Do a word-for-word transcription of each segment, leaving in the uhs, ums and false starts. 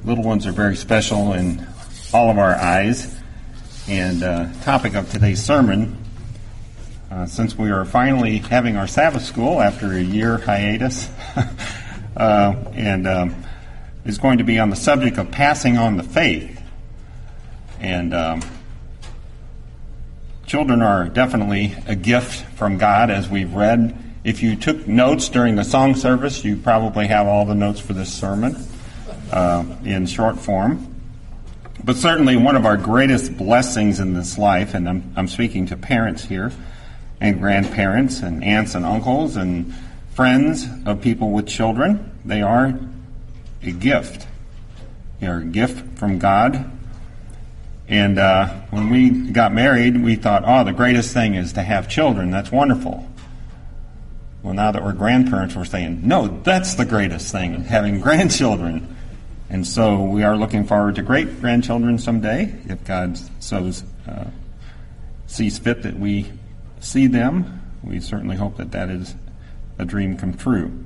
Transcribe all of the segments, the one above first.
little ones are very special in all of our eyes. And uh, topic of today's sermon, uh, since we are finally having our Sabbath school after a year hiatus, uh, and um, is going to be on the subject of passing on the faith. And um, children are definitely a gift from God, as we've read. If you took notes during the song service, you probably have all the notes for this sermon uh, in short form. But certainly one of our greatest blessings in this life, and I'm, I'm speaking to parents here, and grandparents, and aunts and uncles, and friends of people with children, they are a gift. They are a gift from God. And uh, when we got married, we thought, oh, the greatest thing is to have children. That's wonderful. Well, now that we're grandparents, we're saying, no, that's the greatest thing, having grandchildren. And so we are looking forward to great-grandchildren someday, if God so uh, sees fit that we see them. We certainly hope that that is a dream come true.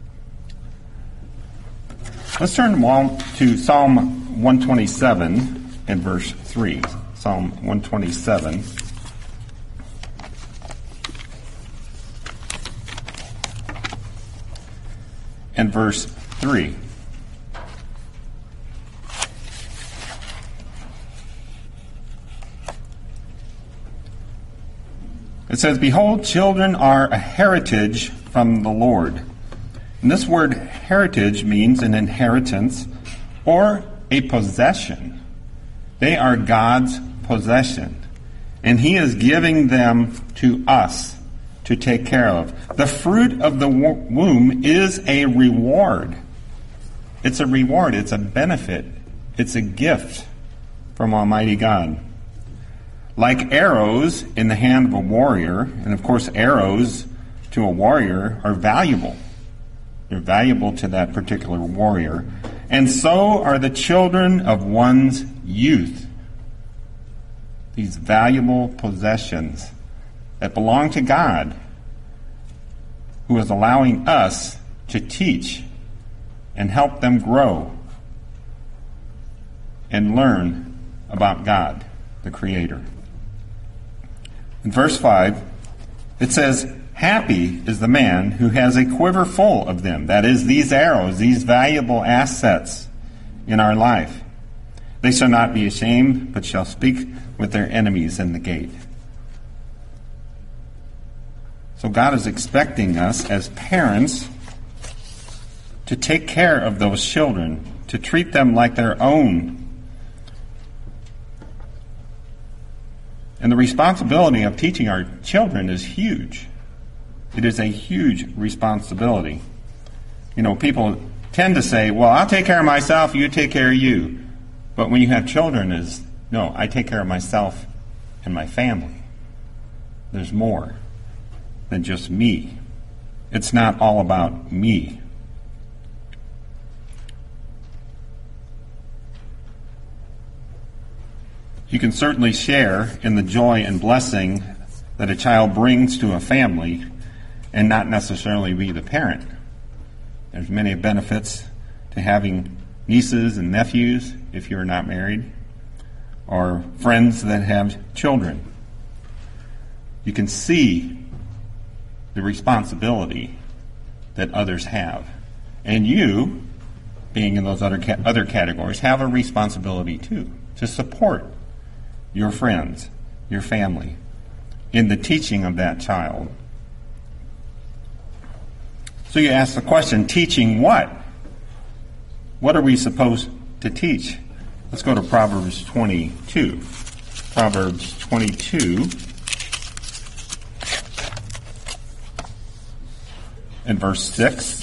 Let's turn to Psalm one twenty-seven and verse three. Psalm one twenty-seven. And verse three. It says, "Behold, children are a heritage from the Lord." And this word heritage means an inheritance or a possession. They are God's possession, and He is giving them to us to take care of. The fruit of the womb is a reward. It's a reward. It's a benefit. It's a gift from Almighty God. Like arrows in the hand of a warrior, and of course arrows to a warrior are valuable. They're valuable to that particular warrior. And so are the children of one's youth. These valuable possessions that belong to God, who is allowing us to teach and help them grow and learn about God, the Creator. In verse five, it says, "Happy is the man who has a quiver full of them." That is, these arrows, these valuable assets in our life. "They shall not be ashamed, but shall speak with their enemies in the gate." So God is expecting us as parents to take care of those children, to treat them like their own. And the responsibility of teaching our children is huge. It is a huge responsibility. You know, people tend to say, well, I'll take care of myself, you take care of you. But when you have children, is no, I take care of myself and my family. There's more than just me. It's not all about me. You can certainly share in the joy and blessing that a child brings to a family and not necessarily be the parent. There's many benefits to having nieces and nephews if you're not married, or friends that have children. You can see the responsibility that others have. And you, being in those other ca- other categories, have a responsibility too, to support your friends, your family, in the teaching of that child. So you ask the question, teaching what? What are we supposed to teach? Let's go to Proverbs twenty-two. Proverbs twenty-two and verse six.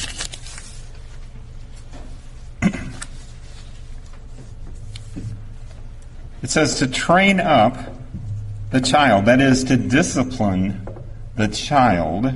It says to train up the child, that is, to discipline the child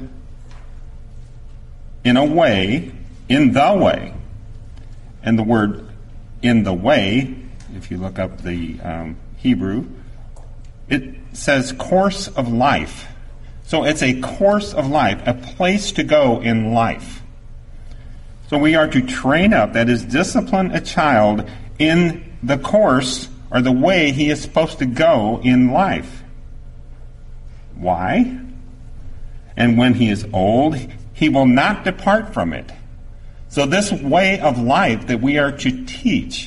in a way, in the way. And the word in the way, if you look up the um, Hebrew, it says course of life. So it's a course of life, a place to go in life. So we are to train up, that is, discipline a child in the course or the way he is supposed to go in life. Why? And when he is old, he will not depart from it. So this way of life that we are to teach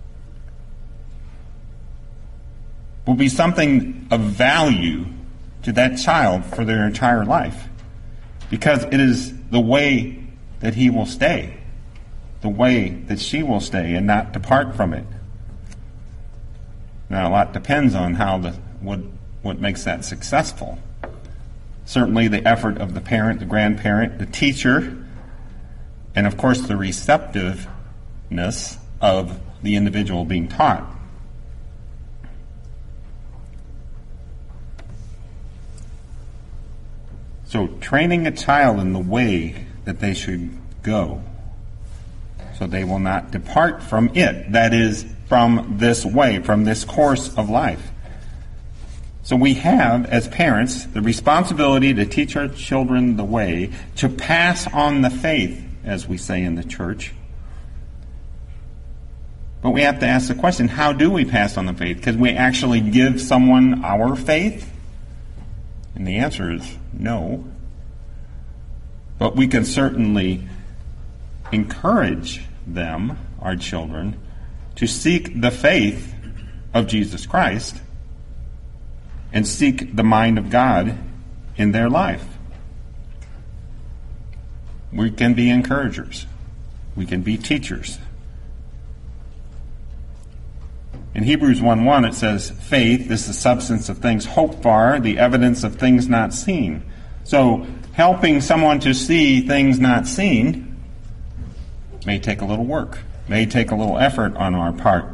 will be something of value to that child for their entire life, because it is the way that he will stay, the way that she will stay and not depart from it. Now, a lot depends on how the what what makes that successful. Certainly the effort of the parent, the grandparent, the teacher, and of course the receptiveness of the individual being taught. So training a child in the way that they should go, so they will not depart from it, that is, from this way, from this course of life. So we have, as parents, the responsibility to teach our children the way, to pass on the faith, as we say in the church. But we have to ask the question, how do we pass on the faith? Because we actually give someone our faith? And the answer is no. But we can certainly encourage them, our children, to seek the faith of Jesus Christ and seek the mind of God in their life. We can be encouragers. We can be teachers. In Hebrews one one it says, faith is the substance of things hoped for, the evidence of things not seen. So helping someone to see things not seen may take a little work, may take a little effort on our part.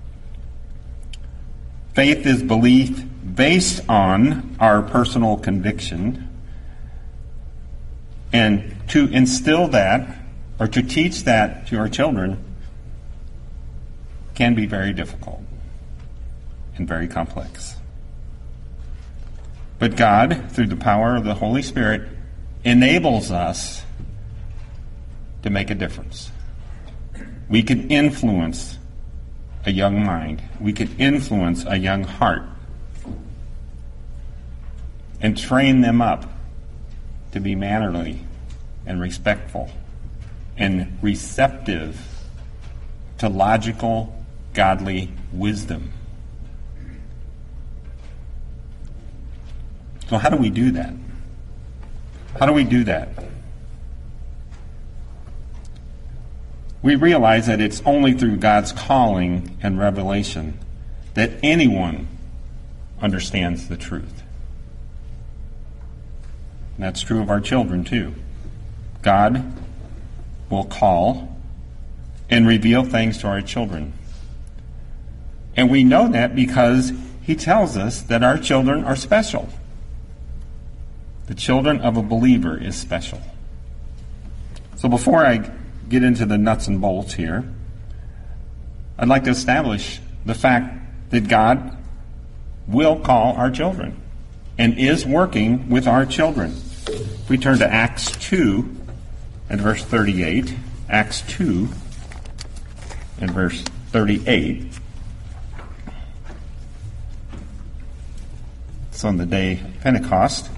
Faith is belief based on our personal conviction, and to instill that or to teach that to our children can be very difficult and very complex. But God, through the power of the Holy Spirit, enables us to make a difference. We can influence a young mind. We can influence a young heart and train them up to be mannerly and respectful and receptive to logical, godly wisdom. So how do we do that? How do we do that? We realize that it's only through God's calling and revelation that anyone understands the truth. And that's true of our children too. God will call and reveal things to our children. And we know that because he tells us that our children are special. The children of a believer is special. So before I get into the nuts and bolts here, I'd like to establish the fact that God will call our children and is working with our children. If we turn to Acts two and verse thirty-eight, Acts two and verse thirty-eight. It's on the day of Pentecost.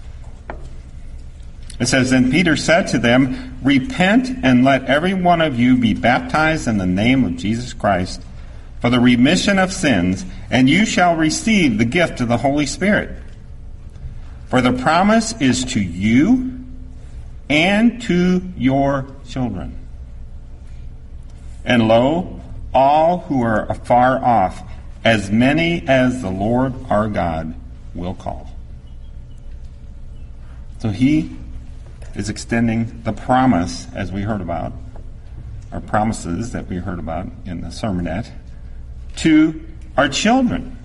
It says, then Peter said to them, repent and let every one of you be baptized in the name of Jesus Christ for the remission of sins, and you shall receive the gift of the Holy Spirit. For the promise is to you and to your children. And lo, all who are afar off, as many as the Lord our God will call. So he is extending the promise, as we heard about, our promises that we heard about in the sermonette, to our children.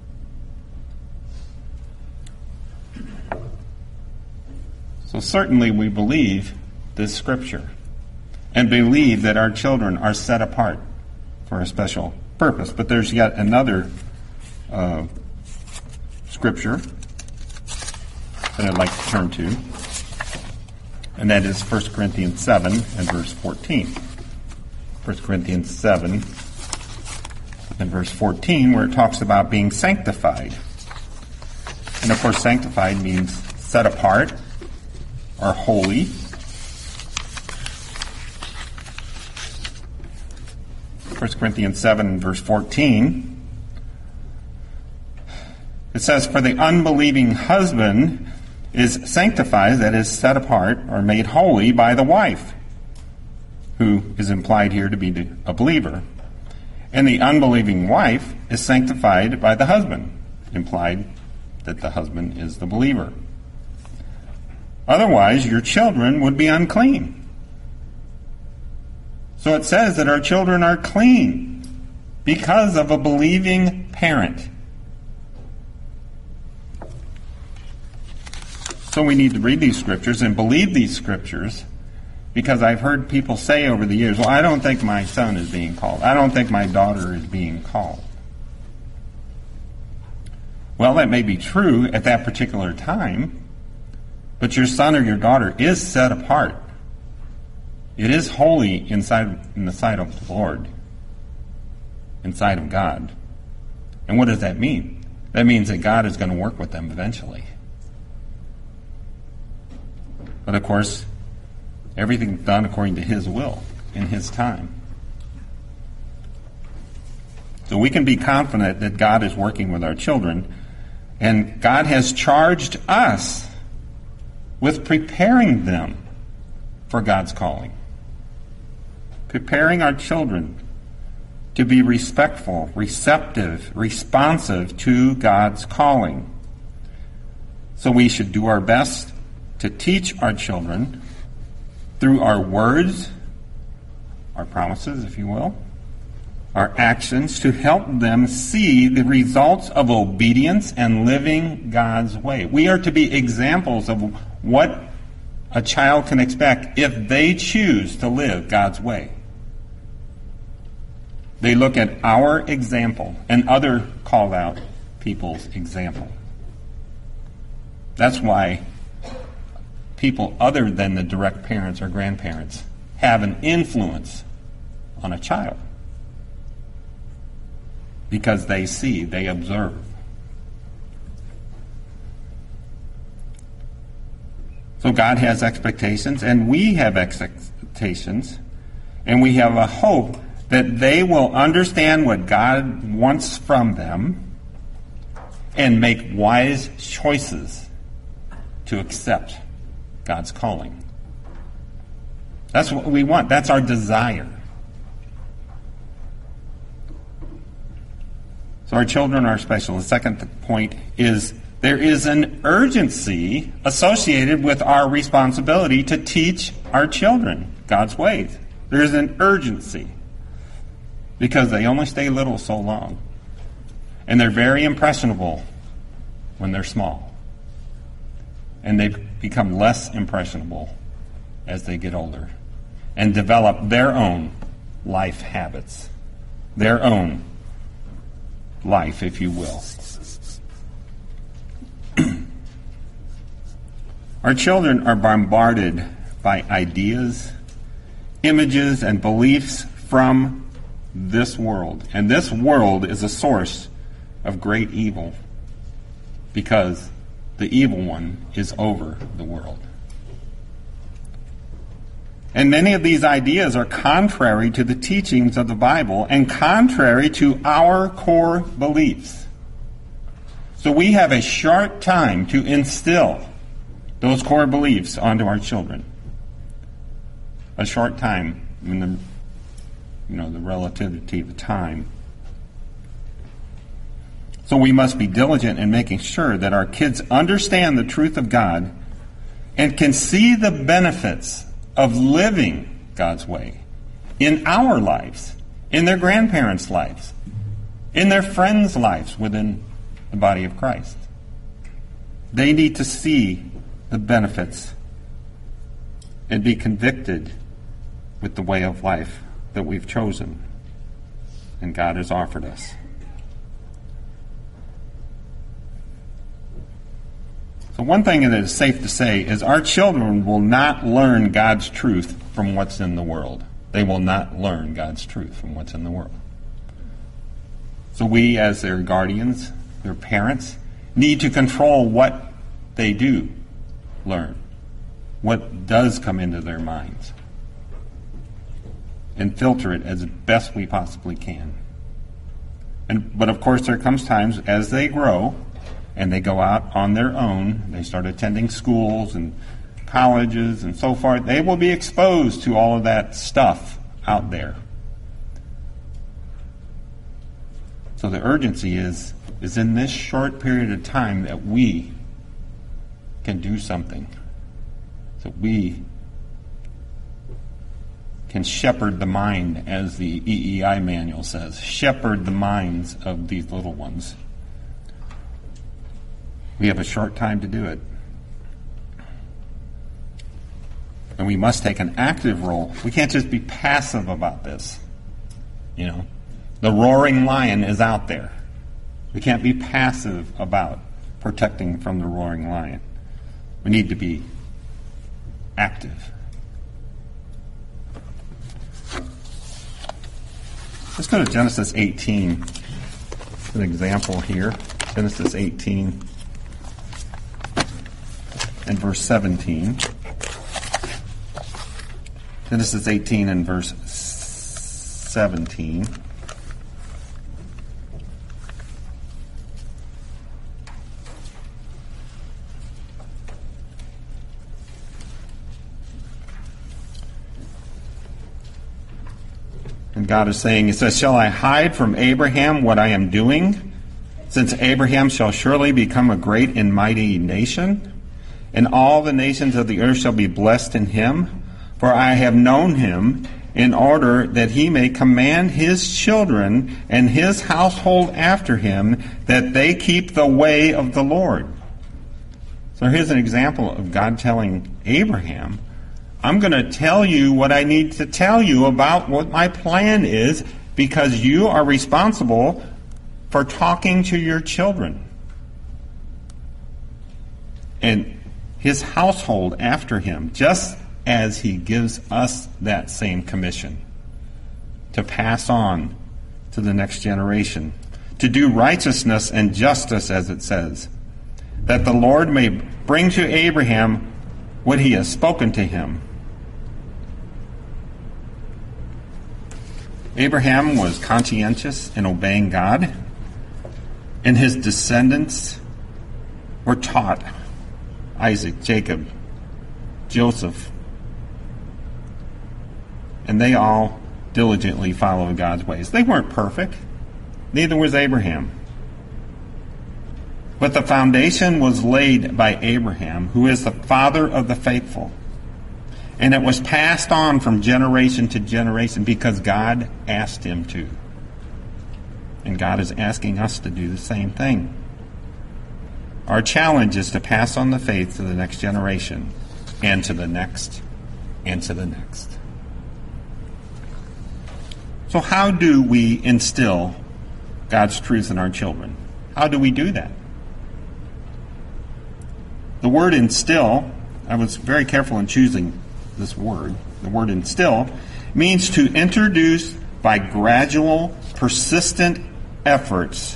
So certainly we believe this scripture and believe that our children are set apart for a special purpose. But there's yet another uh, scripture that I'd like to turn to. And that is First Corinthians seven and verse fourteen. First Corinthians seven in verse fourteen, where it talks about being sanctified. And of course, sanctified means set apart or holy. First Corinthians seven, verse fourteen, it says, "For the unbelieving husband is sanctified," that is, set apart or made holy, "by the wife," who is implied here to be a believer. "And the unbelieving wife is sanctified by the husband," implied that the husband is the believer. "Otherwise, your children would be unclean." So it says that our children are clean because of a believing parent. So we need to read these scriptures and believe these scriptures, because I've heard people say over the years, "Well, I don't think my son is being called. I don't think my daughter is being called." Well, that may be true at that particular time, but your son or your daughter is set apart. It is holy inside in the sight of the Lord, inside of God. And what does that mean? That means that God is going to work with them eventually. But of course, everything's done according to His will, in His time. So we can be confident that God is working with our children, and God has charged us with preparing them for God's calling. Preparing our children to be respectful, receptive, responsive to God's calling. So we should do our best to teach our children through our words, our promises, if you will, our actions, to help them see the results of obedience and living God's way. We are to be examples of what a child can expect if they choose to live God's way. They look at our example and other called out people's example. That's why people other than the direct parents or grandparents have an influence on a child. Because they see, they observe. So God has expectations, and we have expectations, and we have a hope that they will understand what God wants from them and make wise choices to accept God's calling. That's what we want. That's our desire. So our children are special. The second point is there is an urgency associated with our responsibility to teach our children God's ways. There is an urgency because they only stay little so long. And they're very impressionable when they're small. And they become less impressionable as they get older and develop their own life habits, their own life, if you will. Our children are bombarded by ideas, images, and beliefs from this world. And this world is a source of great evil because the evil one is over the world. And many of these ideas are contrary to the teachings of the Bible and contrary to our core beliefs. So we have a short time to instill those core beliefs onto our children. A short time in the, you know, the relativity of time. So we must be diligent in making sure that our kids understand the truth of God and can see the benefits of living God's way in our lives, in their grandparents' lives, in their friends' lives within the body of Christ. They need to see the benefits and be convicted with the way of life that we've chosen and God has offered us. So one thing that is safe to say is our children will not learn God's truth from what's in the world. They will not learn God's truth from what's in the world. So we, as their guardians, their parents, need to control what they do learn, what does come into their minds, and filter it as best we possibly can. And but of course there comes times as they grow and they go out on their own, they start attending schools and colleges and so forth, they will be exposed to all of that stuff out there. So the urgency is, is in this short period of time that we can do something. So we can shepherd the mind, as the E E I manual says. Shepherd the minds of these little ones. We have a short time to do it. And we must take an active role. We can't just be passive about this. You know, the roaring lion is out there. We can't be passive about protecting from the roaring lion. We need to be active. Let's go to Genesis eighteen. An example here. Genesis eighteen and verse seventeen. Genesis eighteen and verse seventeen. And God is saying, He says, shall I hide from Abraham what I am doing? Since Abraham shall surely become a great and mighty nation, and all the nations of the earth shall be blessed in him. For I have known him in order that he may command his children and his household after him, that they keep the way of the Lord. So here's an example of God telling Abraham, I'm going to tell you what I need to tell you about what my plan is, because you are responsible for talking to your children and his household after him, just as he gives us that same commission to pass on to the next generation, to do righteousness and justice, as it says, that the Lord may bring to Abraham what he has spoken to him. Abraham was conscientious in obeying God, and his descendants were taught, Isaac, Jacob, Joseph, and they all diligently followed God's ways. They weren't perfect. Neither was Abraham. But the foundation was laid by Abraham, who is the father of the faithful. And it was passed on from generation to generation because God asked him to. And God is asking us to do the same thing. Our challenge is to pass on the faith to the next generation, and to the next, and to the next. So how do we instill God's truth in our children? How do we do that? The word instill, I was very careful in choosing this word. The word instill means to introduce by gradual, persistent efforts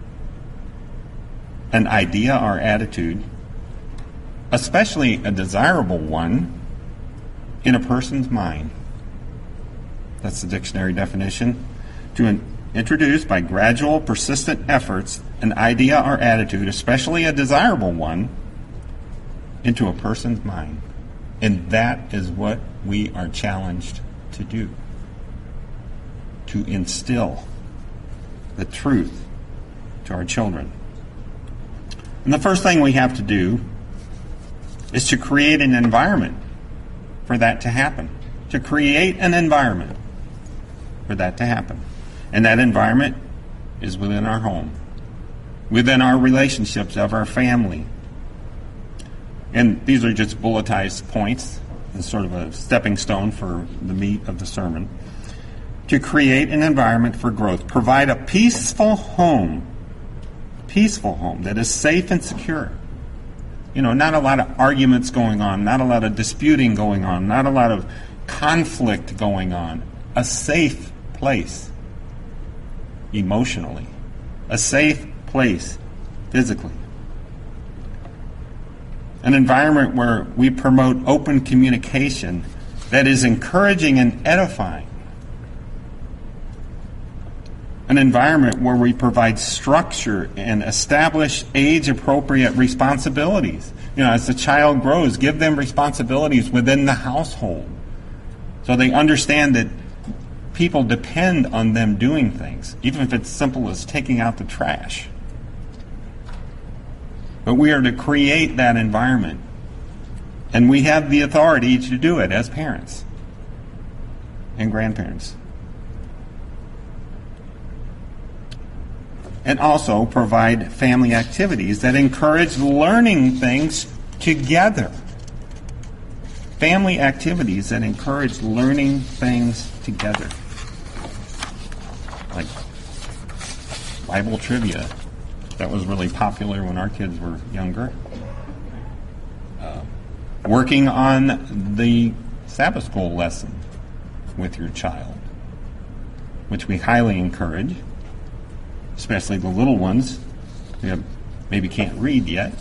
an idea or attitude, especially a desirable one, in a person's mind. That's the dictionary definition. To in- introduce by gradual, persistent efforts an idea or attitude, especially a desirable one, into a person's mind. And that is what we are challenged to do. To instill the truth to our children. And the first thing we have to do is to create an environment for that to happen. To create an environment for that to happen. And that environment is within our home, within our relationships of our family. And these are just bulletized points, as sort of a stepping stone for the meat of the sermon. To create an environment for growth. Provide a peaceful home. Peaceful home that is safe and secure. You know, not a lot of arguments going on, not a lot of disputing going on, not a lot of conflict going on. A safe place, emotionally, a safe place physically. An environment where we promote open communication that is encouraging and edifying. An environment where we provide structure and establish age-appropriate responsibilities. You know, as the child grows, give them responsibilities within the household so they understand that people depend on them doing things, even if it's simple as taking out the trash. But we are to create that environment, and we have the authority to do it as parents and grandparents. And also provide family activities that encourage learning things together. Family activities that encourage learning things together. Like Bible trivia. That was really popular when our kids were younger. Uh, working on the Sabbath school lesson with your child, which we highly encourage, especially the little ones who maybe can't read yet.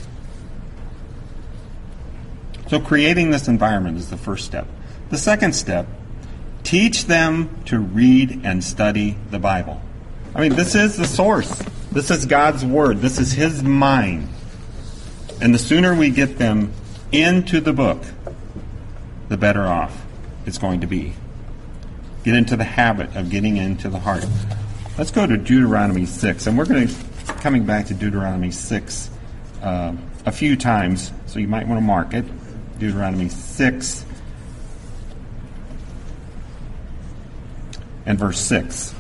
So creating this environment is the first step. The second step, teach them to read and study the Bible. I mean, this is the source. This is God's Word. This is His mind. And the sooner we get them into the book, the better off it's going to be. Get into the habit of getting into the heart. Let's go to Deuteronomy six. And we're going to coming back to Deuteronomy six uh, a few times, so you might want to mark it. Deuteronomy six and verse six.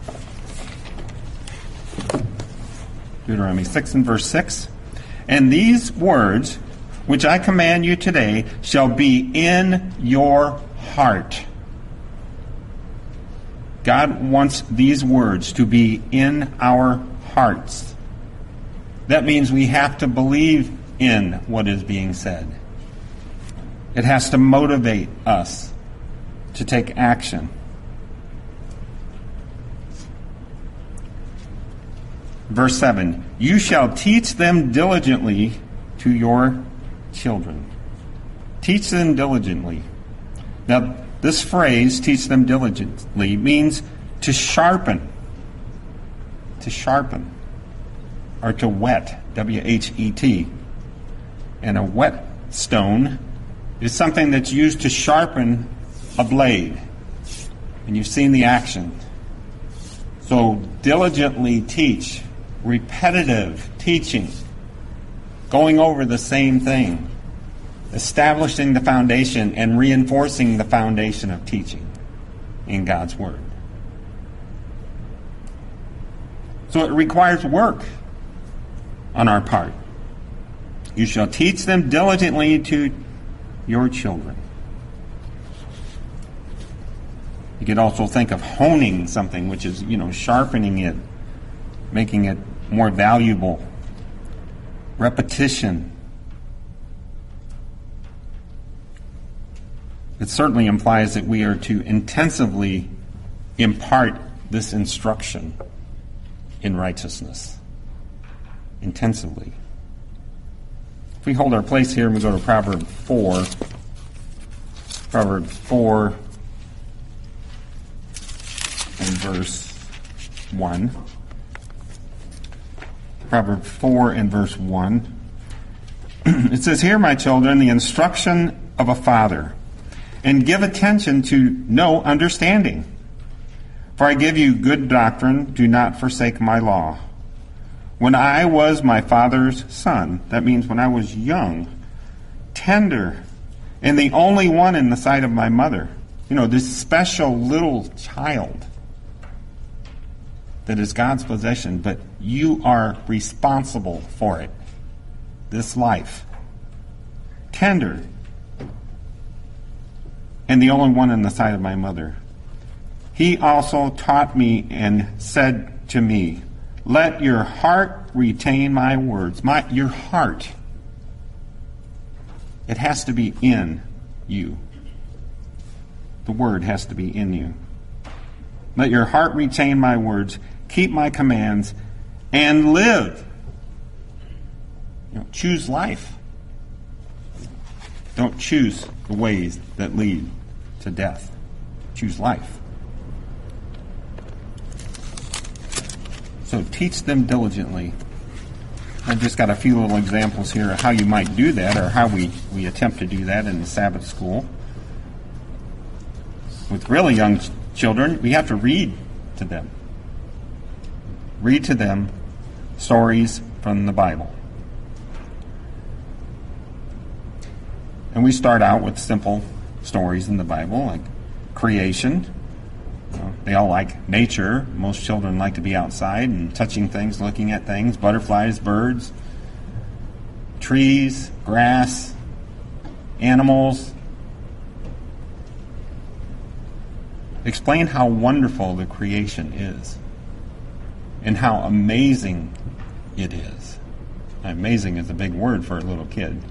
Deuteronomy six and verse six. And these words which I command you today shall be in your heart. God wants these words to be in our hearts. That means we have to believe in what is being said. It has to motivate us to take action. Verse seven, you shall teach them diligently to your children. Teach them diligently. Now, this phrase, teach them diligently, means to sharpen. To sharpen. Or to whet. W H E T. And a whetstone is something that's used to sharpen a blade. And you've seen the action. So diligently teach. Repetitive teaching. Going over the same thing. Establishing the foundation and reinforcing the foundation of teaching in God's Word. So it requires work on our part. You shall teach them diligently to your children. You could also think of honing something, which is, you know, sharpening it, making it more valuable. Repetition. It certainly implies that we are to intensively impart this instruction in righteousness. Intensively. If we hold our place here and we go to Proverbs four, Proverbs four and verse one. Proverbs four and verse one. It says, "Hear, my children, the instruction of a father, and give attention to no understanding. For I give you good doctrine, do not forsake my law. When I was my father's son," that means when I was young, "tender, and the only one in the sight of my mother." You know, this special little child that is God's possession, but you are responsible for it. This life. Tender. And the only one in the sight of my mother. He also taught me and said to me, "Let your heart retain my words." My, your heart. It has to be in you. The word has to be in you. "Let your heart retain my words. Keep my commands and live. You know, choose life. Don't choose the ways that lead to death. Choose life. So teach them diligently. I've just got a few little examples here of how you might do that, or how we, we attempt to do that in the Sabbath school. With really young ch- children, we have to read to them. Read to them stories from the Bible. And we start out with simple stories in the Bible, like creation. Uh, they all like nature. Most children like to be outside and touching things, looking at things, butterflies, birds, trees, grass, animals. Explain how wonderful the creation is and how amazing it is. Amazing is a big word for a little kid.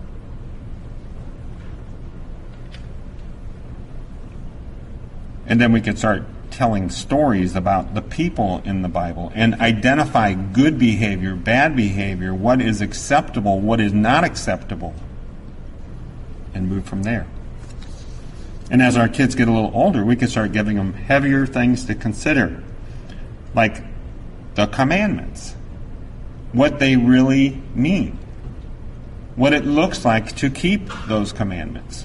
And then we could start telling stories about the people in the Bible and identify good behavior, bad behavior, what is acceptable, what is not acceptable, and move from there. And as our kids get a little older, we can start giving them heavier things to consider, like the commandments, what they really mean, what it looks like to keep those commandments,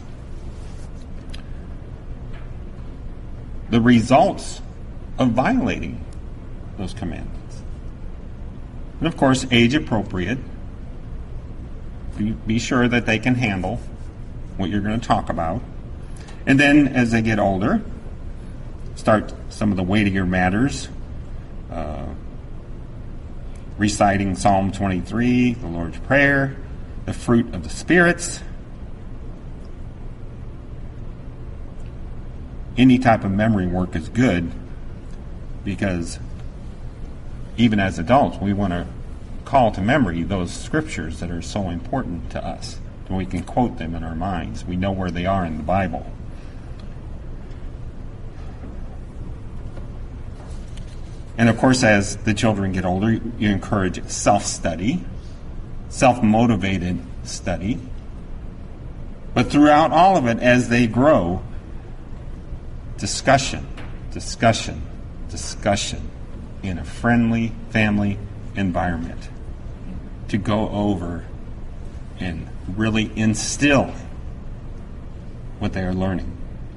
the results of violating those commandments. And of course, age appropriate. Be, be sure that they can handle what you're going to talk about. And then as they get older, start some of the weightier matters. Uh, reciting Psalm twenty-three, the Lord's Prayer, the fruit of the spirits. Any type of memory work is good, because even as adults, we want to call to memory those scriptures that are so important to us. And we can quote them in our minds. We know where they are in the Bible. And of course, as the children get older, you encourage self-study, self-motivated study. But throughout all of it, as they grow, discussion, discussion, discussion in a friendly family environment to go over and really instill what they are learning.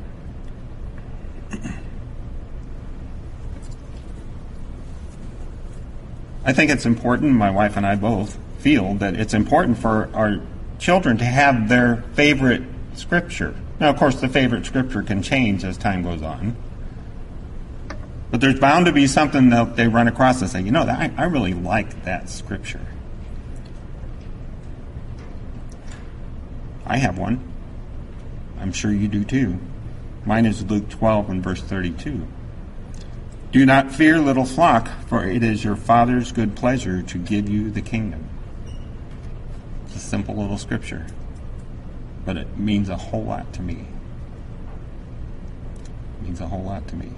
I think it's important, my wife and I both feel that it's important for our children to have their favorite scripture. Now, of course, the favorite scripture can change as time goes on. But there's bound to be something that they run across and say, you know, I, I really like that scripture. I have one. I'm sure you do too. Mine is Luke twelve and verse thirty-two. Do not fear, little flock, for it is your Father's good pleasure to give you the kingdom. It's a simple little scripture, but it means a whole lot to me. It means a whole lot to me.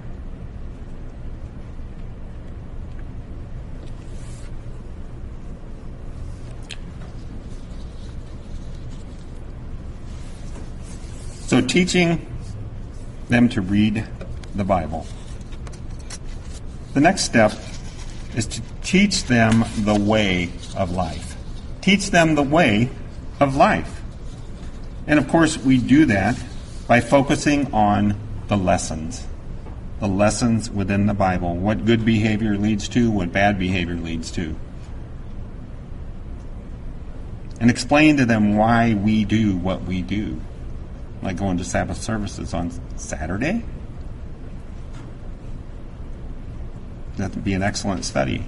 So teaching them to read the Bible. The next step is to teach them the way of life. Teach them the way of life. And of course, we do that by focusing on the lessons. The lessons within the Bible. What good behavior leads to, what bad behavior leads to. And explain to them why we do what we do. Like going to Sabbath services on Saturday. That would be an excellent study.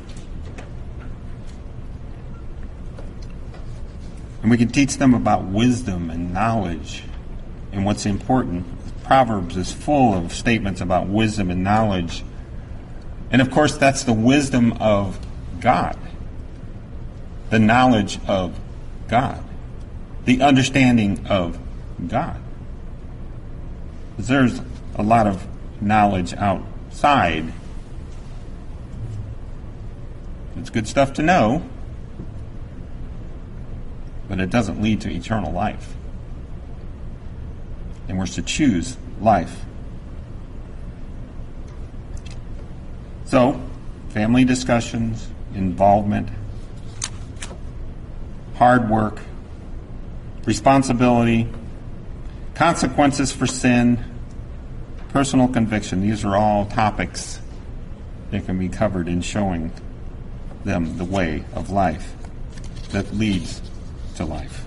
And we can teach them about wisdom and knowledge and what's important. Proverbs is full of statements about wisdom and knowledge. And of course, that's the wisdom of God. The knowledge of God. The understanding of God. There's a lot of knowledge outside It's good stuff to know, but it doesn't lead to eternal life. And we're to choose life. So, family discussions, involvement, hard work, responsibility, consequences for sin, personal conviction. These are all topics that can be covered in showing them the way of life that leads to life.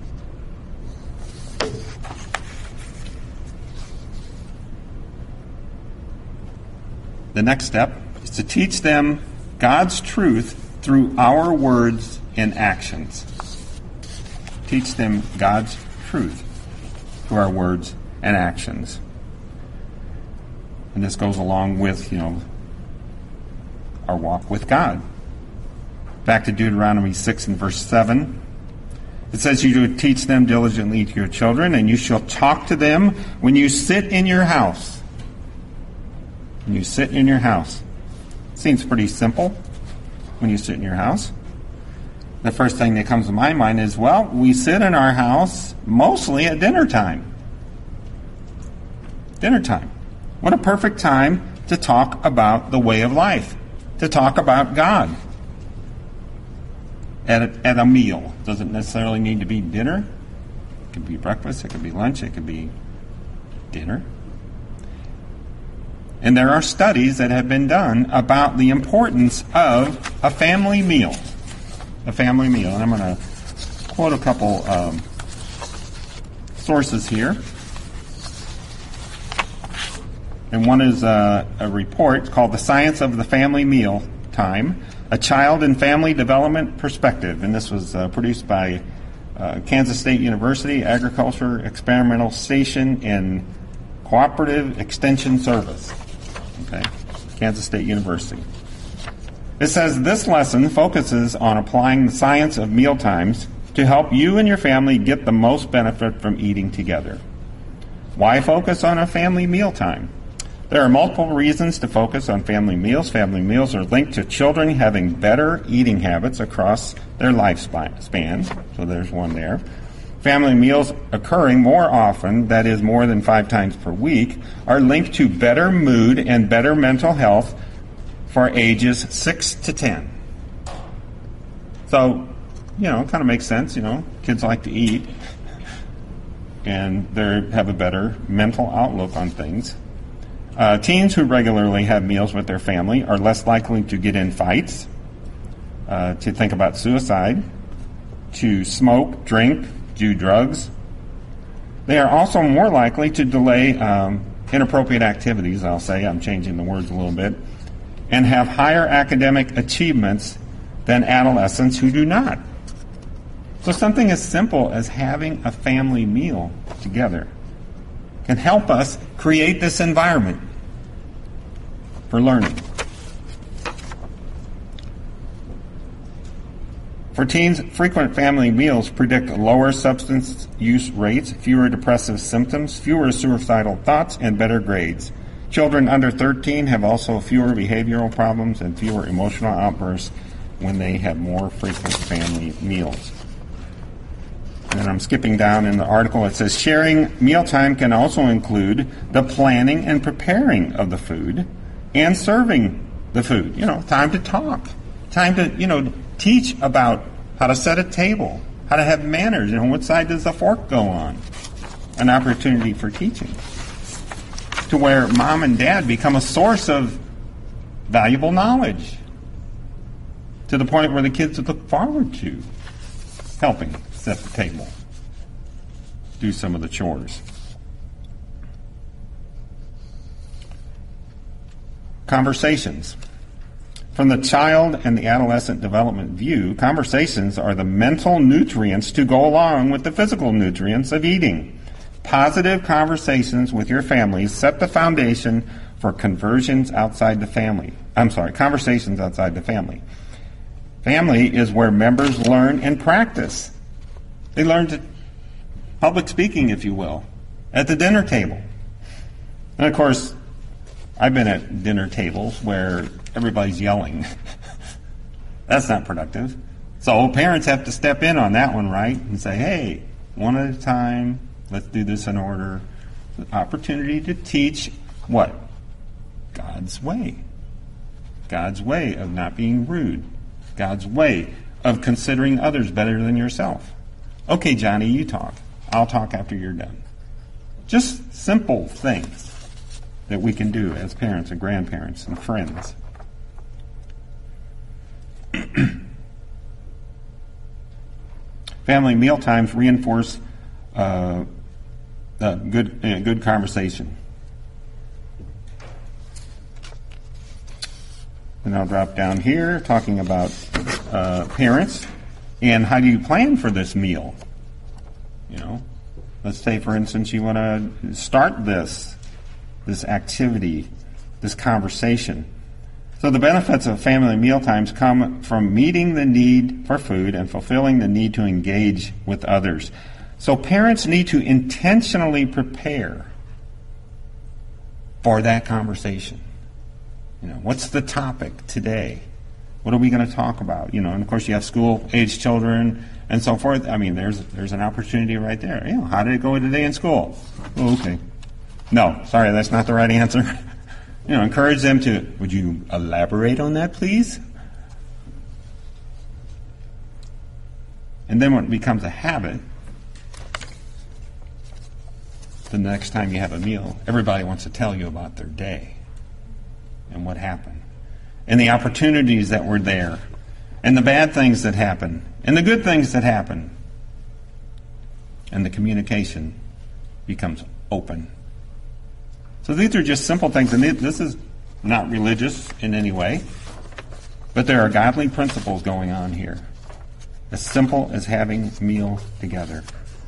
The next step is to teach them God's truth through our words and actions. Teach them God's truth through our words and actions. And this goes along with, you know, our walk with God. Back to Deuteronomy six and verse seven. It says, "You do teach them diligently to your children, and you shall talk to them when you sit in your house." When you sit in your house. Seems pretty simple when you sit in your house. The first thing that comes to my mind is, well, we sit in our house mostly at dinner time. Dinner time. What a perfect time to talk about the way of life, to talk about God. At a, at a meal. Doesn't necessarily need to be dinner. It could be breakfast, it could be lunch, it could be dinner. And there are studies that have been done about the importance of a family meal. A family meal. And I'm going to quote a couple um, sources here. And one is a, a report called The Science of the Family Meal Time, A Child and Family Development Perspective. And this was uh, produced by uh, Kansas State University Agriculture Experimental Station and Cooperative Extension Service. Okay, Kansas State University. It says, this lesson focuses on applying the science of meal times to help you and your family get the most benefit from eating together. Why focus on a family meal time? There are multiple reasons to focus on family meals. Family meals are linked to children having better eating habits across their lifespan. So there's one there. Family meals occurring more often, that is more than five times per week, are linked to better mood and better mental health for ages six to ten. So, you know, it kind of makes sense, you know, kids like to eat and they have a better mental outlook on things. Uh, teens who regularly have meals with their family are less likely to get in fights, uh, to think about suicide, to smoke, drink, do drugs. They are also more likely to delay um, inappropriate activities, I'll say, I'm changing the words a little bit, and have higher academic achievements than adolescents who do not. So something as simple as having a family meal together can help us create this environment for learning. For teens, frequent family meals predict lower substance use rates, fewer depressive symptoms, fewer suicidal thoughts, and better grades. Children under thirteen have also fewer behavioral problems and fewer emotional outbursts when they have more frequent family meals. And then I'm skipping down in the article. It says sharing mealtime can also include the planning and preparing of the food and serving the food. You know, time to talk, time to, you know, teach about how to set a table, how to have manners, you know, what side does the fork go on? An opportunity for teaching. To where mom and dad become a source of valuable knowledge. To the point where the kids would look forward to helping set the table, do some of the chores. Conversations. From the child and the adolescent development view, conversations are the mental nutrients to go along with the physical nutrients of eating. Positive conversations with your families set the foundation for conversions outside the family. I'm sorry, conversations outside the family. Family is where members learn and practice. They learn to public speaking, if you will, at the dinner table. And of course, I've been at dinner tables where everybody's yelling. That's not productive. So parents have to step in on that one, right? And say, hey, one at a time, let's do this in order. The opportunity to teach what? God's way. God's way of not being rude. God's way of considering others better than yourself. Okay, Johnny, you talk. I'll talk after you're done. Just simple things that we can do as parents and grandparents and friends. Family meal times reinforce uh, uh, good, uh, good conversation. And I'll drop down here talking about uh, parents and how do you plan for this meal. You know, let's say, for instance, you want to start this, this activity, this conversation. So the benefits of family meal times come from meeting the need for food and fulfilling the need to engage with others. So parents need to intentionally prepare for that conversation. You know, what's the topic today? What are we going to talk about? You know, and of course you have school-age children and so forth. I mean, there's there's an opportunity right there. You know, how did it go today in school? Oh, okay. No, sorry, that's not the right answer. You know, encourage them to, would you elaborate on that, please? And then when it becomes a habit, the next time you have a meal, everybody wants to tell you about their day and what happened, and the opportunities that were there, and the bad things that happened, and the good things that happened. And the communication becomes open. So these are just simple things, and this is not religious in any way, but there are godly principles going on here. As simple as having a meal together.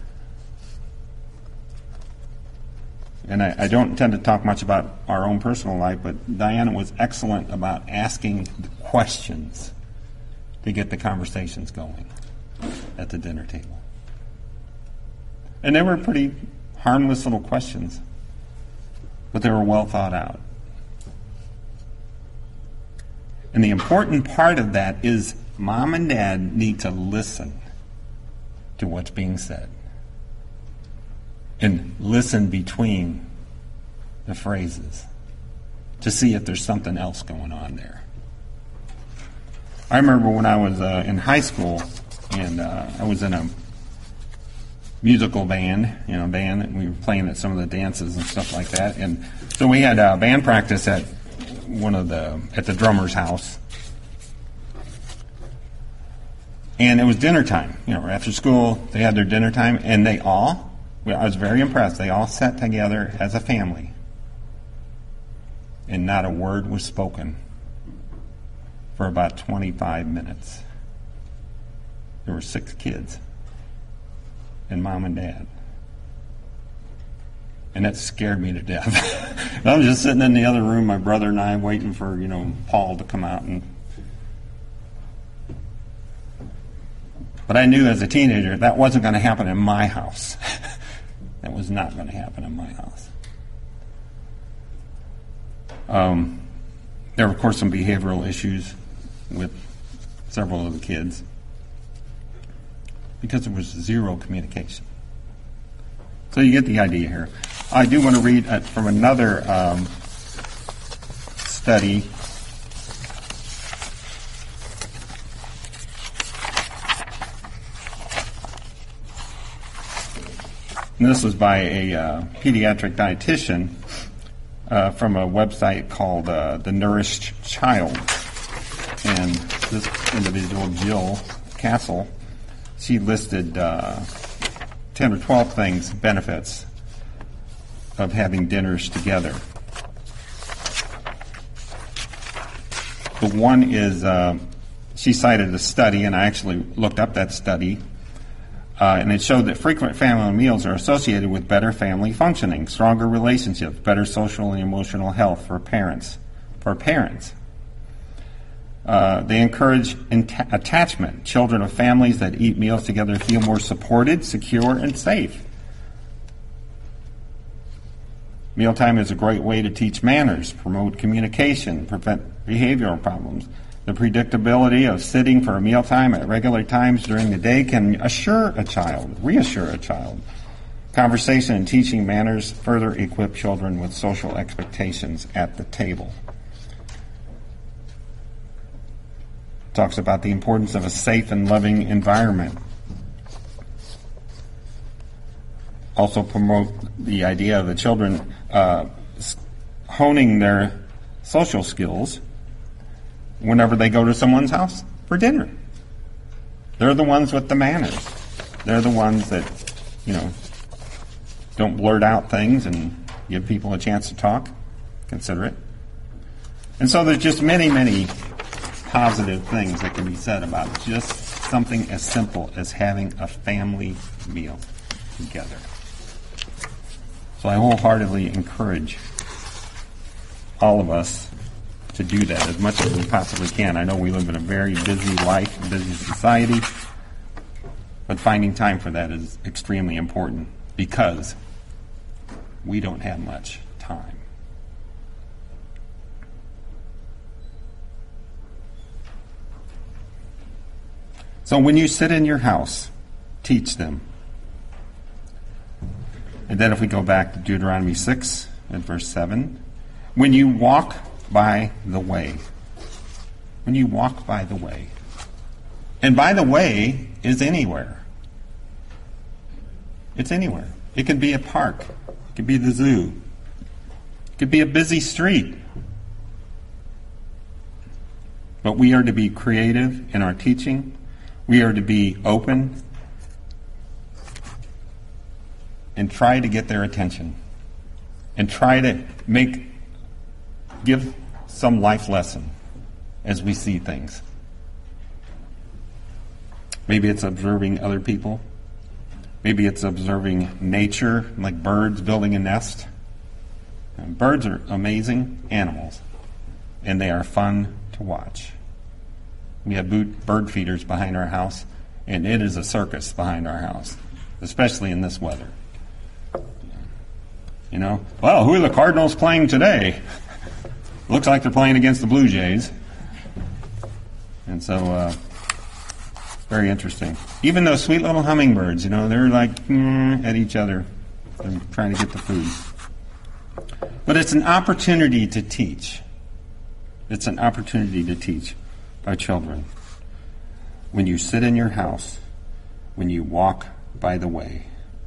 And I, I don't intend to talk much about our own personal life, but Diana was excellent about asking the questions to get the conversations going at the dinner table. And they were pretty harmless little questions, but they were well thought out. And the important part of that is mom and dad need to listen to what's being said. And listen between the phrases to see if there's something else going on there. I remember when I was uh, in high school, and uh, I was in a musical band, you know, band, and we were playing at some of the dances and stuff like that. And so we had uh, band practice at one of the at the drummer's house, and it was dinner time. You know, after school they had their dinner time, and they all, I was very impressed. They all sat together as a family, and not a word was spoken for about twenty-five minutes. There were six kids and mom and dad. And that scared me to death. I was just sitting in the other room, my brother and I, waiting for, you know, Paul to come out. And But I knew as a teenager that wasn't going to happen in my house. That was not going to happen in my house. Um, there were, of course, some behavioral issues with several of the kids because there was zero communication. So you get the idea here. I do want to read uh, from another um, study. And this was by a uh, pediatric dietitian uh, from a website called uh, The Nourished Child. And this individual, Jill Castle, she listed uh, ten or twelve things, benefits of having dinners together. The one is, uh, she cited a study, and I actually looked up that study, uh, and it showed that frequent family meals are associated with better family functioning, stronger relationships, better social and emotional health for parents. For parents. Uh, they encourage enta- attachment. Children of families that eat meals together feel more supported, secure, and safe. Mealtime is a great way to teach manners, promote communication, prevent behavioral problems. The predictability of sitting for a mealtime at regular times during the day can assure a child, reassure a child. Conversation and teaching manners further equip children with social expectations at the table. Talks about the importance of a safe and loving environment. Also promote the idea of the children uh, honing their social skills whenever they go to someone's house for dinner. They're the ones with the manners. They're the ones that, you know, don't blurt out things and give people a chance to talk. Consider it. And so there's just many, many positive things that can be said about just something as simple as having a family meal together. So I wholeheartedly encourage all of us to do that as much as we possibly can. I know we live in a very busy life, busy society, but finding time for that is extremely important because we don't have much time. So when you sit in your house, teach them. And then if we go back to Deuteronomy six and verse seven, when you walk by the way, when you walk by the way, and by the way is anywhere. It's anywhere. It could be a park. It could be the zoo. It could be a busy street. But we are to be creative in our teaching. We are to be open and try to get their attention and try to make, give some life lesson as we see things. Maybe it's observing other people. Maybe it's observing nature, like birds building a nest. And birds are amazing animals, and they are fun to watch. We have bird feeders behind our house, and it is a circus behind our house, especially in this weather. You know, well, who are the Cardinals playing today? Looks like they're playing against the Blue Jays. And so, uh, very interesting. Even those sweet little hummingbirds, you know, they're like mm, at each other. They're trying to get the food. But it's an opportunity to teach. It's an opportunity to teach our children. When you sit in your house, when you walk by the way.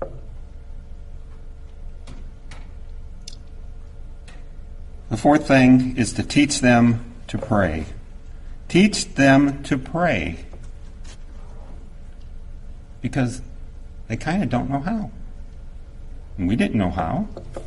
The fourth thing is to teach them to pray. Teach them to pray. Because they kind of don't know how. And we didn't know how.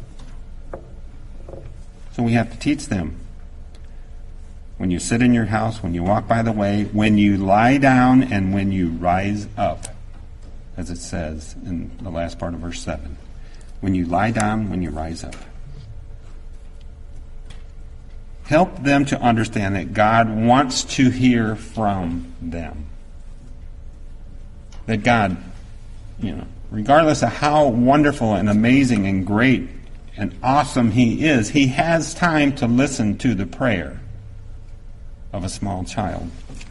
So we have to teach them. When you sit in your house, when you walk by the way, when you lie down, and when you rise up, as it says in the last part of verse seven. When you lie down, when you rise up. Help them to understand that God wants to hear from them. That God, you know, regardless of how wonderful and amazing and great and awesome He is, He has time to listen to the prayer of a small child.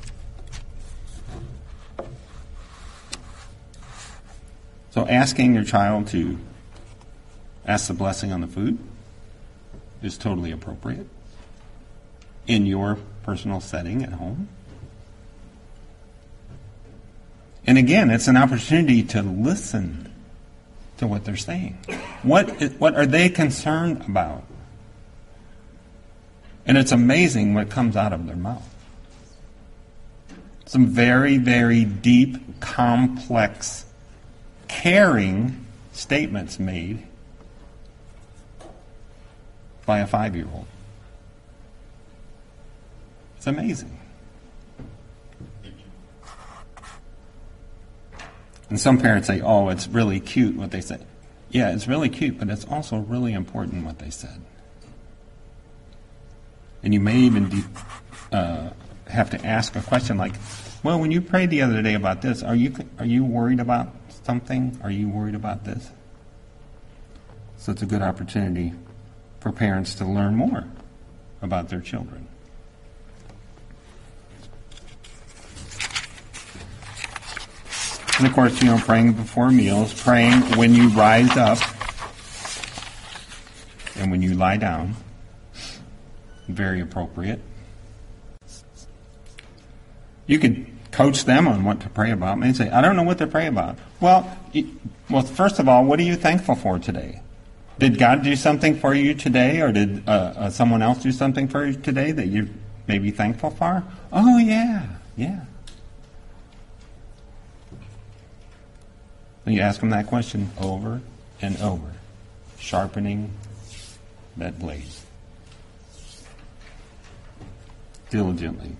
So asking your child to ask the blessing on the food is totally appropriate in your personal setting at home. And again, it's an opportunity to listen to what they're saying. What is, what are they concerned about? And it's amazing what comes out of their mouth. Some very, very deep, complex, caring statements made by a five-year-old. It's amazing. And some parents say, oh, it's really cute what they said. Yeah, it's really cute, but it's also really important what they said. And you may even de- uh, have to ask a question like, well, when you prayed the other day about this, are you are you worried about something? Are you worried about this? So it's a good opportunity for parents to learn more about their children. And of course, you know, praying before meals, praying when you rise up and when you lie down. Very appropriate. You could coach them on what to pray about. They say, I don't know what to pray about. Well, well, first of all, what are you thankful for today? Did God do something for you today, or did uh, uh, someone else do something for you today that you may be thankful for? Oh, yeah, yeah. And you ask them that question over and over, sharpening that blade diligently.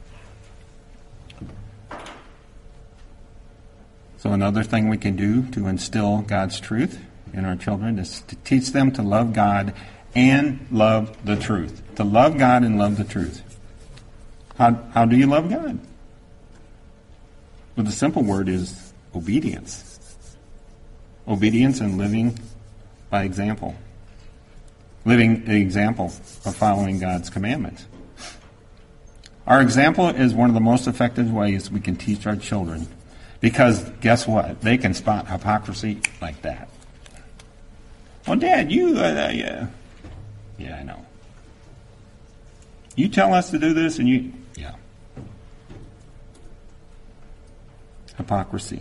So another thing we can do to instill God's truth in our children is to teach them to love God and love the truth. To love God and love the truth. How, how do you love God? Well, the simple word is obedience. Obedience and living by example. Living the example of following God's commandments. Our example is one of the most effective ways we can teach our children. Because guess what? They can spot hypocrisy like that. Well, Dad, you, uh, yeah. Yeah, I know. You tell us to do this and you, yeah. Hypocrisy.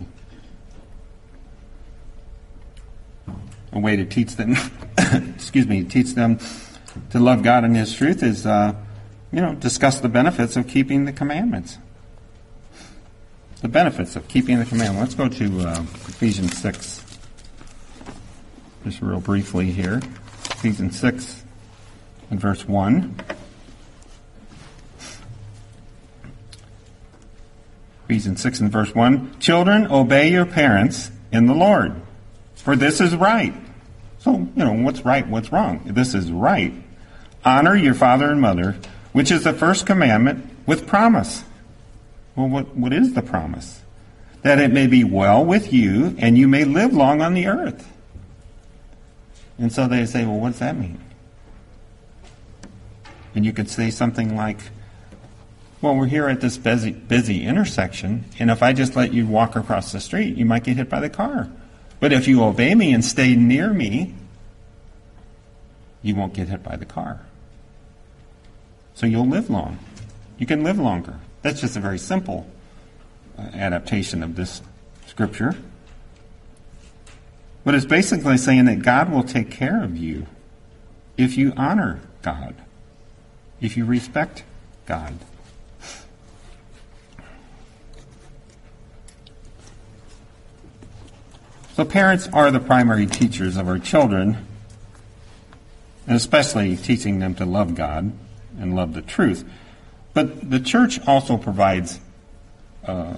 A way to teach them, excuse me, teach them to love God and His truth is, uh, you know, discuss the benefits of keeping the commandments. The benefits of keeping the commandments. Let's go to uh, Ephesians six. Just real briefly here. Ephesians six and verse one. Ephesians six and verse one. Children, obey your parents in the Lord, for this is right. So, you know, what's right, what's wrong? This is right. Honor your father and mother, which is the first commandment with promise. Well, what, what is the promise? That it may be well with you and you may live long on the earth. And so they say, well, what does that mean? And you could say something like, well, we're here at this busy, busy intersection, and if I just let you walk across the street, you might get hit by the car. But if you obey me and stay near me, you won't get hit by the car. So you'll live long. You can live longer. That's just a very simple uh, adaptation of this scripture. But it's basically saying that God will take care of you if you honor God, if you respect God. So parents are the primary teachers of our children, and especially teaching them to love God and love the truth. But the church also provides uh,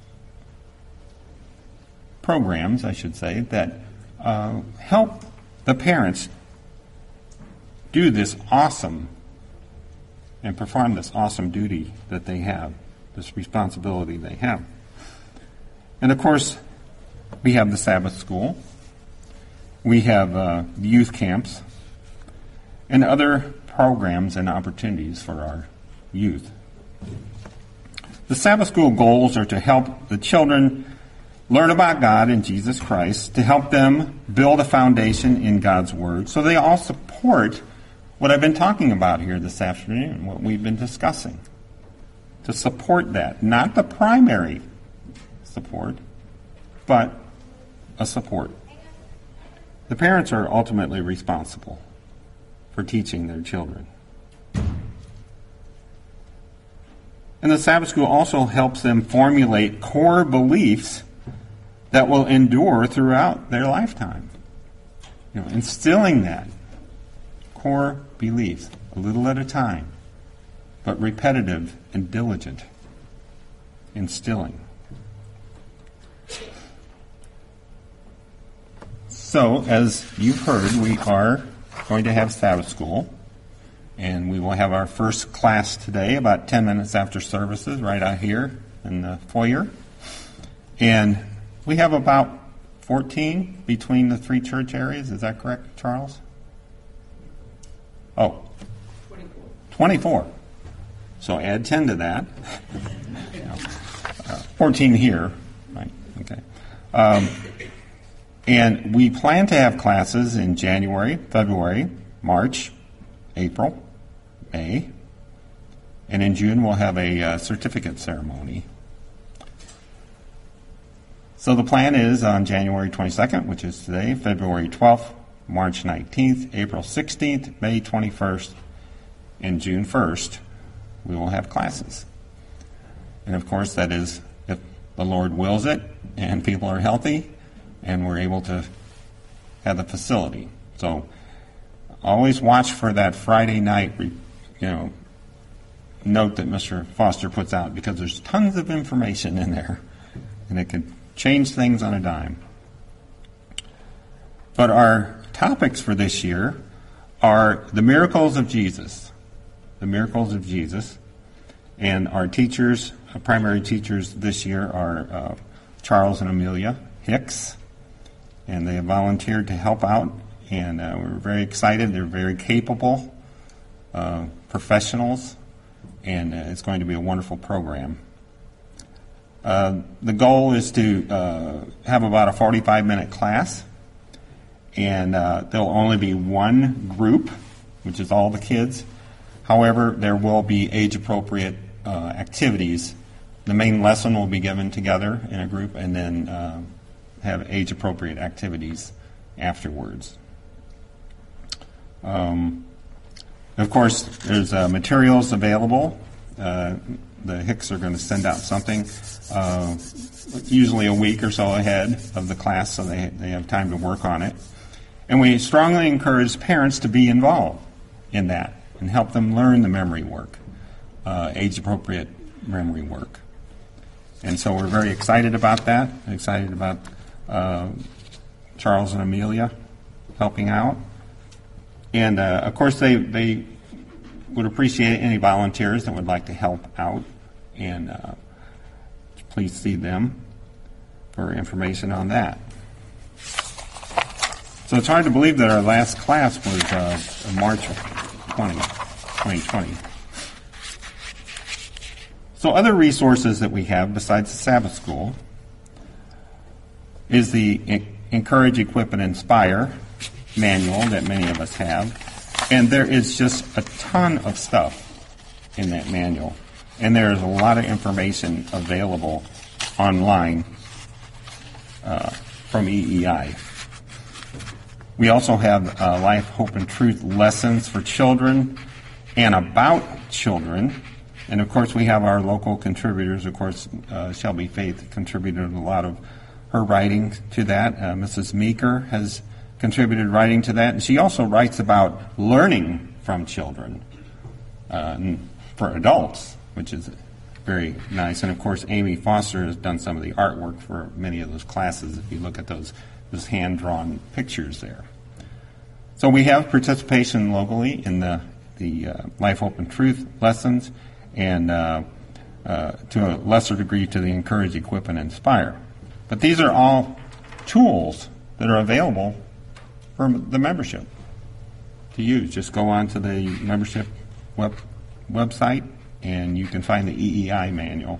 programs, I should say, that uh, help the parents do this awesome and perform this awesome duty that they have, this responsibility they have. And of course, we have the Sabbath school, we have uh, youth camps, and other programs and opportunities for our youth. The Sabbath school goals are to help the children learn about God and Jesus Christ, to help them build a foundation in God's Word, so they all support what I've been talking about here this afternoon, what we've been discussing. To support that, not the primary support, but a support. The parents are ultimately responsible for teaching their children. And the Sabbath school also helps them formulate core beliefs that will endure throughout their lifetime. You know, instilling that core beliefs a little at a time, but repetitive and diligent instilling. So, as you've heard, we are going to have Sabbath school. And we will have our first class today about ten minutes after services right out here in the foyer. And we have about fourteen between the three church areas. Is that correct, Charles? Oh, twenty-four. twenty-four. So add ten to that. uh, fourteen here. Right, okay. Um, and we plan to have classes in January, February, March, April, May, and in June we'll have a uh, certificate ceremony. So the plan is on January twenty-second, which is today, February twelfth, March nineteenth, April sixteenth, May twenty-first, and June first, we will have classes. And of course, that is if the Lord wills it and people are healthy and we're able to have the facility. So always watch for that Friday night, you know, note that Mister Foster puts out, because there's tons of information in there and it can change things on a dime. But our topics for this year are the miracles of Jesus. The miracles of Jesus. And our teachers, our primary teachers this year are uh, Charles and Amelia Hicks. And they have volunteered to help out. And uh, we're very excited. They're very capable uh, professionals. And uh, it's going to be a wonderful program. Uh, the goal is to uh, have about a forty-five minute class, and uh, there'll only be one group, which is all the kids. However, there will be age-appropriate uh, activities. The main lesson will be given together in a group, and then uh, have age-appropriate activities afterwards. Um, of course, there's uh, materials available. Uh, the Hicks are going to send out something uh, usually a week or so ahead of the class, so they, they have time to work on it. And we strongly encourage parents to be involved in that and help them learn the memory work, uh, age-appropriate memory work. And so we're very excited about that, excited about uh, Charles and Amelia helping out. And, uh, of course, they, they would appreciate any volunteers that would like to help out. And uh, please see them for information on that. So it's hard to believe that our last class was uh, March twentieth, twenty twenty. So other resources that we have besides the Sabbath School is the Encourage, Equip, and Inspire manual that many of us have. And there is just a ton of stuff in that manual. And there is a lot of information available online uh, from E E I. We also have uh, Life, Hope, and Truth lessons for children and about children. And, of course, we have our local contributors. Of course, uh, Shelby Faith contributed a lot of her writing to that. Uh, Missus Meeker has contributed writing to that. And she also writes about learning from children uh, for adults, which is very nice. And, of course, Amy Foster has done some of the artwork for many of those classes, if you look at those, those hand-drawn pictures there. So we have participation locally in the, the uh, Life, Hope, and Truth lessons, and uh, uh, to a lesser degree to the Encourage, Equip, and Inspire. But these are all tools that are available for the membership to use. Just go on to the membership web, website, and you can find the E E I manual.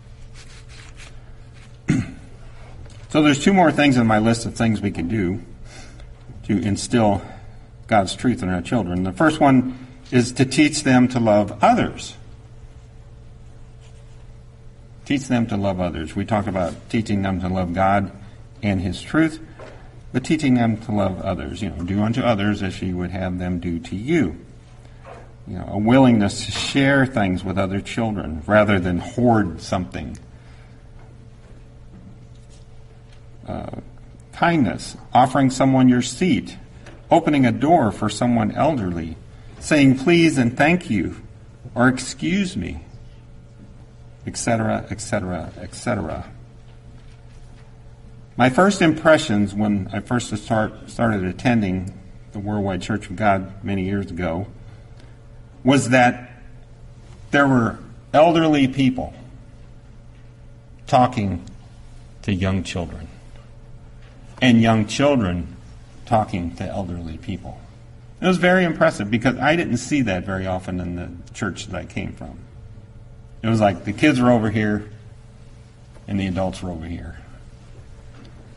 So there's two more things on my list of things we can do to instill God's truth in our children. The first one is to teach them to love others. Teach them to love others. We talk about teaching them to love God and His truth, but teaching them to love others. You know, do unto others as you would have them do to you. You know, a willingness to share things with other children rather than hoard something. Uh, kindness, offering someone your seat, opening a door for someone elderly, saying please and thank you, or excuse me, et cetera, et cetera, et cetera. My first impressions when I first start, started attending the Worldwide Church of God many years ago was that there were elderly people talking to young children, and young children talking to elderly people. It was very impressive because I didn't see that very often in the church that I came from. It was like the kids were over here and the adults were over here.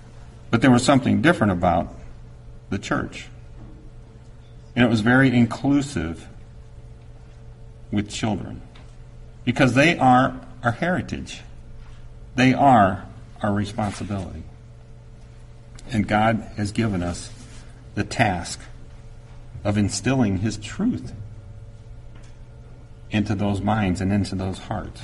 But there was something different about the church. And it was very inclusive with children. Because they are our heritage. They are our responsibility. And God has given us the task of instilling His truth into those minds and into those hearts.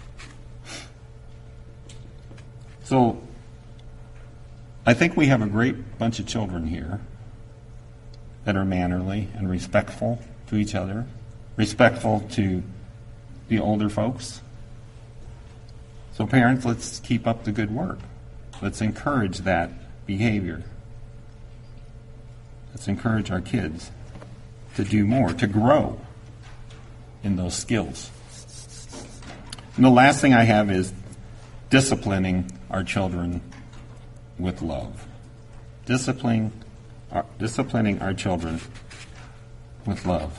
So, I think we have a great bunch of children here that are mannerly and respectful to each other, respectful to the older folks. So parents, let's keep up the good work. Let's encourage that behavior. Let's encourage our kids to do more, to grow in those skills. And the last thing I have is disciplining our children with love. Disciplining our, disciplining our children with love.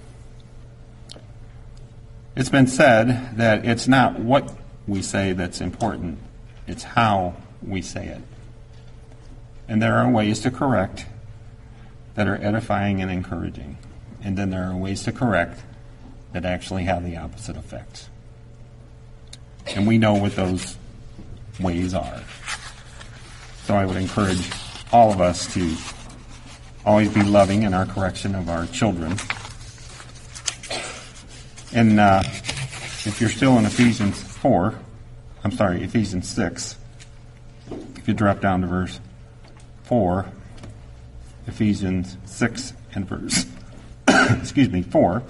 It's been said that it's not what we say that's important, it's how we say it. And there are ways to correct that are edifying and encouraging. And then there are ways to correct that actually have the opposite effects. And we know what those ways are. So I would encourage all of us to always be loving in our correction of our children. And uh, if you're still in Ephesians four, I'm sorry, Ephesians six, if you drop down to verse four, Ephesians six and verse, excuse me, four.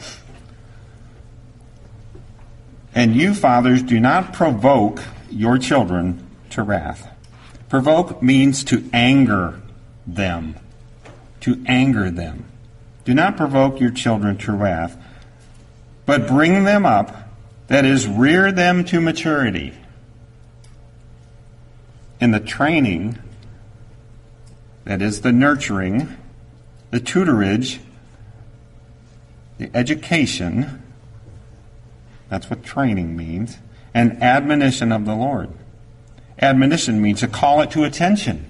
And you, fathers, do not provoke your children to wrath. Provoke means to anger them. To anger them. Do not provoke your children to wrath, but bring them up, that is, rear them to maturity. In the training, that is, the nurturing, the tutorage, the education, that's what training means, and admonition of the Lord. Admonition means to call it to attention.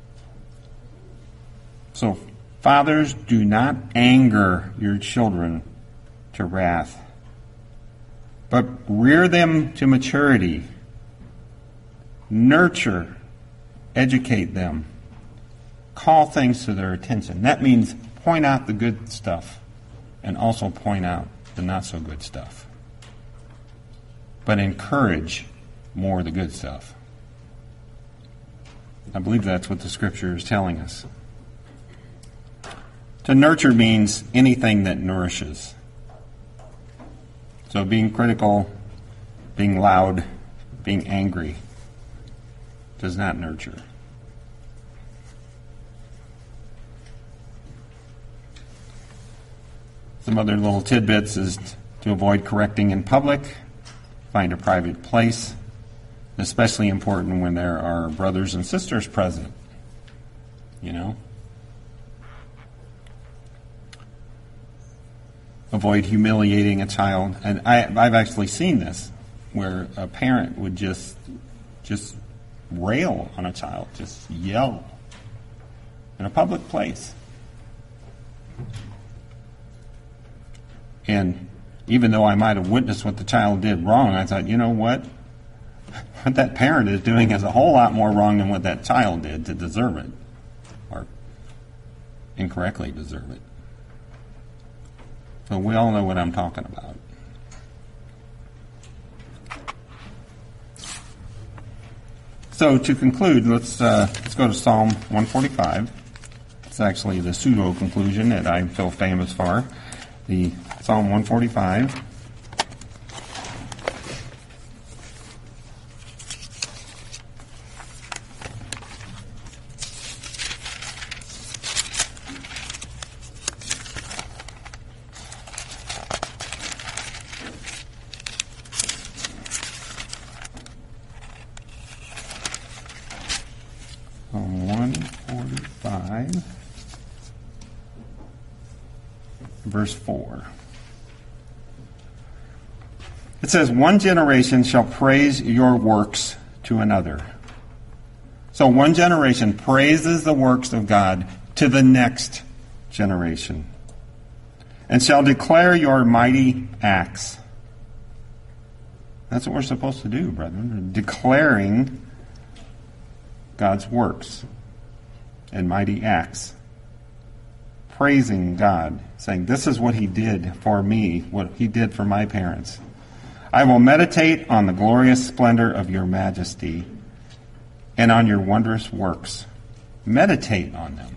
So, fathers, do not anger your children to wrath, but rear them to maturity. Nurture, educate them. Call things to their attention. That means point out the good stuff and also point out the not so good stuff. But encourage more of the good stuff. I believe that's what the Scripture is telling us. To nurture means anything that nourishes. So being critical, being loud, being angry does not nurture. Some other little tidbits is to avoid correcting in public. Find a private place, especially important when there are brothers and sisters present. You know? Avoid humiliating a child. And I, I've actually seen this, where a parent would just, just rail on a child, just yell in a public place. And even though I might have witnessed what the child did wrong, I thought, you know what? What that parent is doing is a whole lot more wrong than what that child did to deserve it, or incorrectly deserve it. So we all know what I'm talking about. So to conclude, let's uh, let's go to Psalm one forty-five. It's actually the pseudo conclusion that I'm so famous for. The Psalm one forty-five. Psalm one forty-five, verse four. It says, "One generation shall praise your works to another." So one generation praises the works of God to the next generation, and shall declare your mighty acts. That's what we're supposed to do, brethren. Declaring God's works and mighty acts. Praising God, saying, this is what he did for me, what he did for my parents. I will meditate on the glorious splendor of your majesty and on your wondrous works. Meditate on them.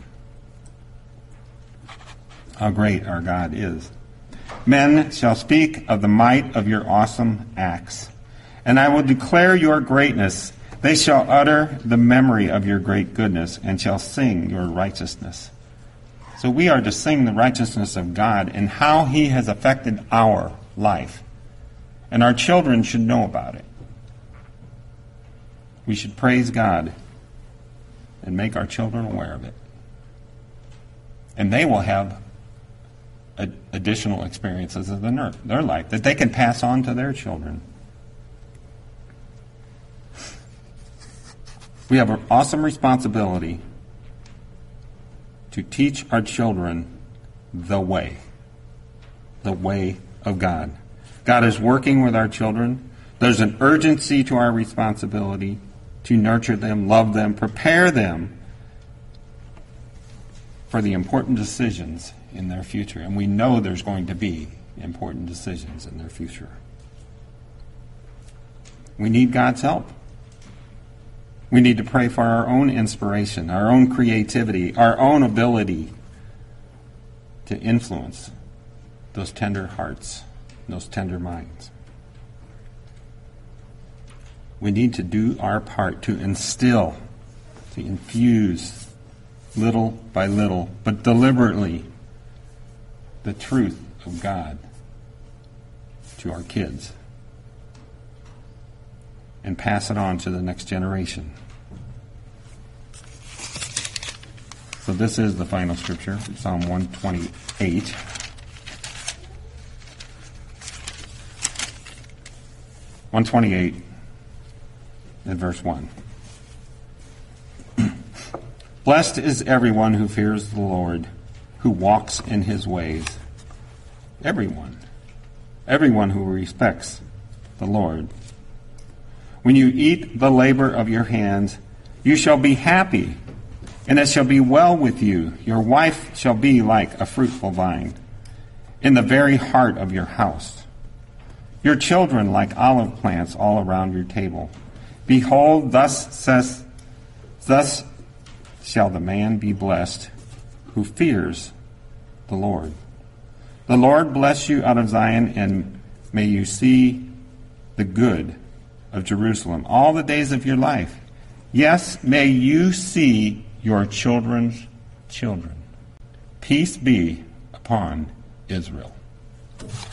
How great our God is. Men shall speak of the might of your awesome acts, and I will declare your greatness. They shall utter the memory of your great goodness and shall sing your righteousness. So we are to sing the righteousness of God and how he has affected our life. And our children should know about it. We should praise God and make our children aware of it. And they will have additional experiences of their life that they can pass on to their children. We have an awesome responsibility to teach our children the way, the way of God. God is working with our children. There's an urgency to our responsibility to nurture them, love them, prepare them for the important decisions in their future. And we know there's going to be important decisions in their future. We need God's help. We need to pray for our own inspiration, our own creativity, our own ability to influence those tender hearts, those tender minds. We need to do our part to instill, to infuse little by little, but deliberately, the truth of God to our kids and pass it on to the next generation. So this is the final scripture, Psalm one twenty-eight. one twenty-eight and verse one. Blessed is everyone who fears the Lord, who walks in his ways. Everyone. Everyone who respects the Lord. When you eat the labor of your hands, you shall be happy, and it shall be well with you. Your wife shall be like a fruitful vine in the very heart of your house. Your children like olive plants all around your table. Behold, thus says, thus shall the man be blessed who fears the Lord. The Lord bless you out of Zion, and may you see the good of Jerusalem all the days of your life. Yes, may you see your children's children. Peace be upon Israel.